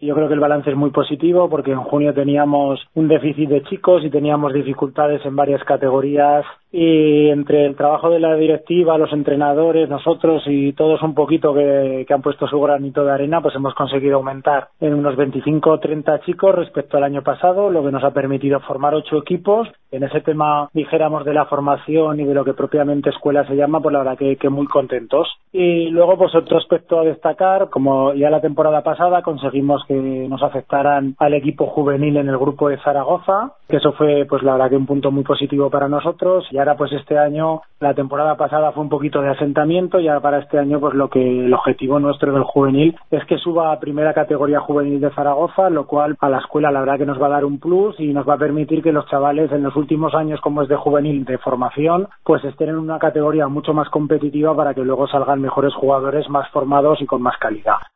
Yo creo que el balance es muy positivo porque en junio teníamos un déficit de chicos y teníamos dificultades en varias categorías, y entre el trabajo de la directiva, los entrenadores, nosotros y todos un poquito que han puesto su granito de arena, pues hemos conseguido aumentar en unos 25 o 30 chicos respecto al año pasado, lo que nos ha permitido formar 8 equipos. En ese tema, dijéramos, de la formación y de lo que propiamente escuela se llama, pues la verdad que muy contentos. Y luego, pues otro aspecto a destacar, como ya la temporada pasada conseguimos que nos aceptaran al equipo juvenil en el grupo de Zaragoza, que eso fue, pues la verdad que un punto muy positivo para nosotros. Y ahora, pues este año, la temporada pasada fue un poquito de asentamiento, y ahora para este año, pues el objetivo nuestro del juvenil es que suba a primera categoría juvenil de Zaragoza, lo cual a la escuela la verdad que nos va a dar un plus y nos va a permitir que los chavales en los últimos años, como es de juvenil de formación, pues estén en una categoría mucho más competitiva para que luego salgan mejores jugadores, más formados y con más calidad.